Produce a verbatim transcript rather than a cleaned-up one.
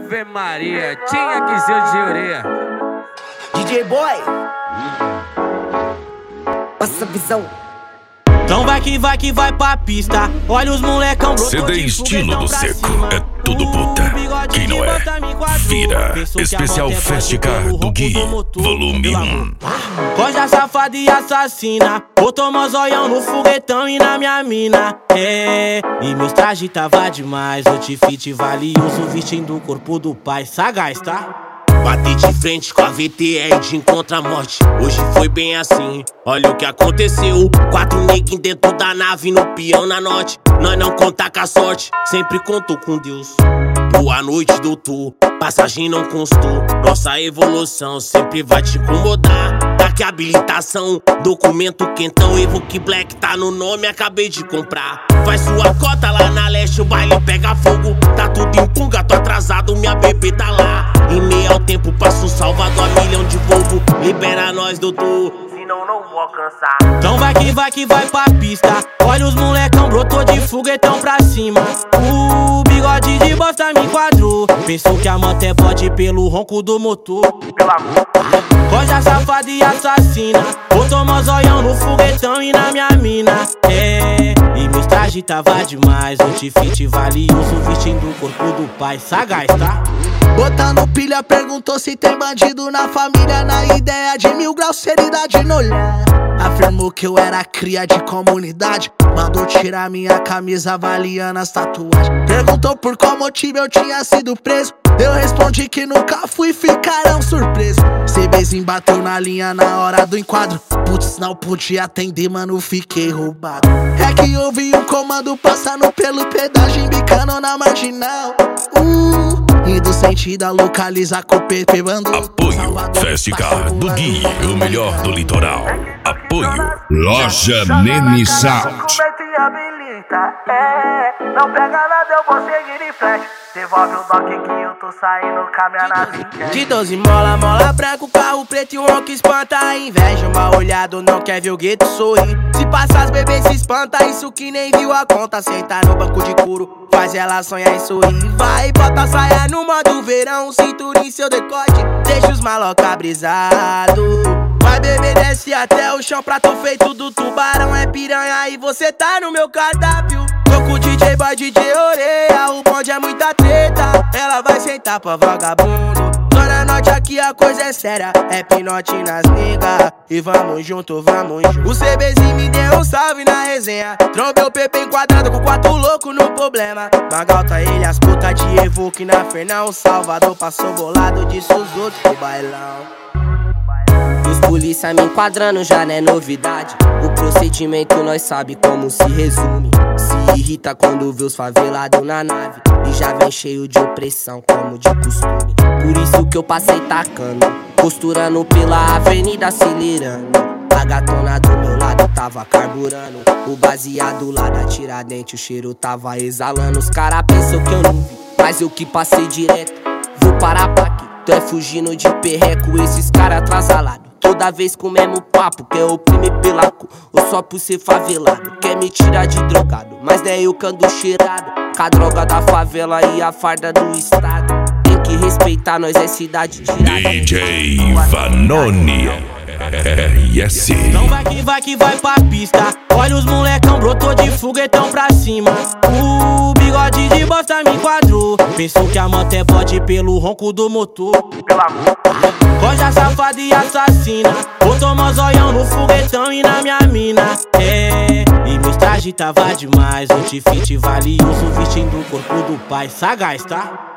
Ave Maria, tinha que ser o Jurê. D J Boy, passa a visão. Então vai que vai que vai pra pista. Olha os molecão brotou C D de estilo do pra seco, cima. é tudo puta. Quem não é, vira. Especial Festicar do Gui, volume um. Coja safada e assassina, botou mó zoião no foguetão e na minha mina. É, e meus trajes tava demais. Outfit valioso vestindo o corpo do pai. Sagaz, tá? Bati de frente com a V T R de encontra a morte. Hoje foi bem assim, olha o que aconteceu. Quatro neguinhos dentro da nave, no peão na norte. Nós não conta com a sorte, sempre conto com Deus. Boa noite, doutor, passagem não constou. Nossa evolução sempre vai te incomodar. Daqui a habilitação, documento quentão. Evoque Black tá no nome, acabei de comprar. Faz sua cota lá na leste, o baile pega fogo. Tá tudo em punga, tô atrasado, minha bebê tá lá. Em meio ao tempo, passo um Salvador a milhão de Volvo. Libera nós, doutor, senão não vou alcançar. Então vai que vai que vai pra pista. Olha os molecão, brotou de foguetão pra cima. O bigode de bosta me enquadrou. Pensou que a moto é bode pelo ronco do motor. Pelo amor. Coja safada e assassina, botou mó zoião no foguetão e na minha mina. É, e meus trajes tava demais. Outfit valioso vestindo o corpo do pai. Sagaz, tá? Botando pilha, perguntou se tem bandido na família. Na ideia de mil graus, seriedade no olhar. Afirmou que eu era cria de comunidade. Mandou tirar minha camisa avaliando as tatuagens. Perguntou por qual motivo eu tinha sido preso. Eu respondi que nunca fui, ficarão surpresos. CBzinho bateu na linha na hora do enquadro. Putz, não podia atender, mano, fiquei roubado. É que eu vi um comando passando pelo pedágio, embicando na marginal. Uh, indo sentido a localizar com o P P bando. Apoio Festicar do Gui, o melhor do litoral. Apoio Loja Nene Sound. É, não pega nada, eu vou seguir em frente. Devolve o dock que eu tô saindo caminhando na de doze mola, mola branca, carro preto e um ronco espanta a inveja. Mal olhado, não quer ver o gueto sorrir. Se passar as bebês se espanta, isso que nem viu a conta. Senta no banco de couro, faz ela sonhar e sorrir. Vai, bota a saia no modo verão, cintura em seu decote, deixa os maloca brisado. Vai, bebê, desce até o chão, prato feito do tubarão. É piranha e você tá no meu cardápio. Tô com o D J Boy, D J Oreia, o bonde é muita treta. Ela vai sentar pra vagabundo. Zona Norte aqui a coisa é séria, é pinote nas nega. E vamos junto, vamos junto. O CBzinho me deu um salve na resenha. Trombei o P P enquadrado com quatro loucos no problema. Magalta ele, as putas de Evoque na Fernão. Salvador passou bolado, disse os outros pro bailão. Os polícia me enquadrando já não é novidade. O procedimento nós sabe como se resume. Se irrita quando vê os favelados na nave e já vem cheio de opressão como de costume. Por isso que eu passei tacando, costurando pela avenida acelerando. A gatona do meu lado tava carburando. O baseado lá da Tiradentes, o cheiro tava exalando. Os cara pensam que eu não vi, mas eu que passei direto. Vou parar pra aqui, tu é fugindo de perreco, esses cara atrasalados. Toda vez com o mesmo papo, quer oprimir pela cor ou só por ser favelado. Quer me tirar de drogado, mas não é eu que ando cheirado. Com a droga da favela e a farda do estado. Tem que respeitar, nós é cidade tirada. D J Vanoni R S. Então vai que vai que vai pra pista. Olha os molecão, brotou de foguetão pra cima. O bigode de bosta me enquadrou. Pensou que a moto é bode pelo ronco do motor. Pelo amor. Coja safada e assassina, botou mó zoião no foguetão e na minha mina. É, e meus trajes tava demais. Outfit valioso vestindo o corpo do pai. Sagaz, tá?